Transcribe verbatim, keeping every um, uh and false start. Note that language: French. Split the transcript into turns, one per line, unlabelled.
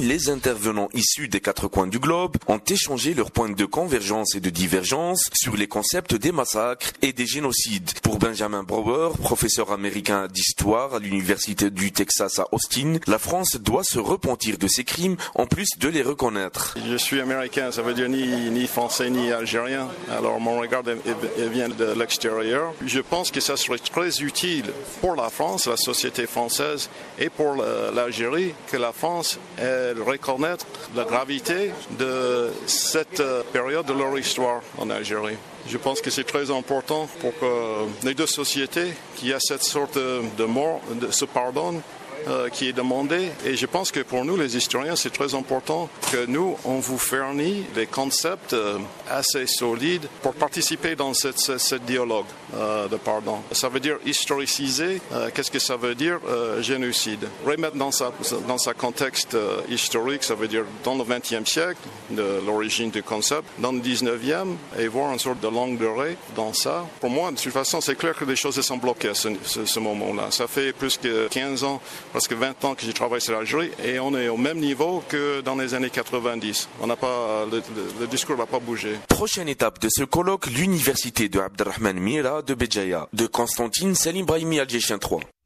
Les intervenants issus des quatre coins du globe ont échangé leurs points de convergence et de divergence sur les concepts des massacres et des génocides. Pour Benjamin Brower, professeur américain d'histoire à l'université du Texas à Austin, la France doit se repentir de ses crimes en plus de les reconnaître.
Je suis américain, ça veut dire ni, ni français ni algérien, alors mon regard vient de l'extérieur. Je pense que ça serait très utile pour la France, la société française et pour l'Algérie que la France elle reconnaisse la gravité de cette période de leur histoire en Algérie. Je pense que c'est très important pour que les deux sociétés, qu'il y a cette sorte de mort, de, se pardonnent, euh, qui est demandé. Et je pense que pour nous, les historiens, c'est très important que nous, on vous fournit des concepts euh, assez solides pour participer dans cette, cette, cette dialogue euh, de pardon. Ça veut dire historiciser. Euh, qu'est-ce que ça veut dire euh, génocide? Remettre dans sa, dans sa contexte euh, historique, ça veut dire dans le vingtième siècle, de l'origine du concept, dans le dix-neuvième, et voir une sorte de longue durée dans ça. Pour moi, de toute façon, c'est clair que les choses sont bloquées à ce, ce, ce moment-là. Ça fait plus que quinze ans, presque vingt ans que je travaille sur l'Algérie, et on est au même niveau que dans les années quatre-vingt-dix. On n'a pas, le, le, le discours n'a pas bougé.
Prochaine étape de ce colloque, l'université de Abderrahmane Mira de Béjaïa, de Constantine Salim Brahimi, Algérien trois.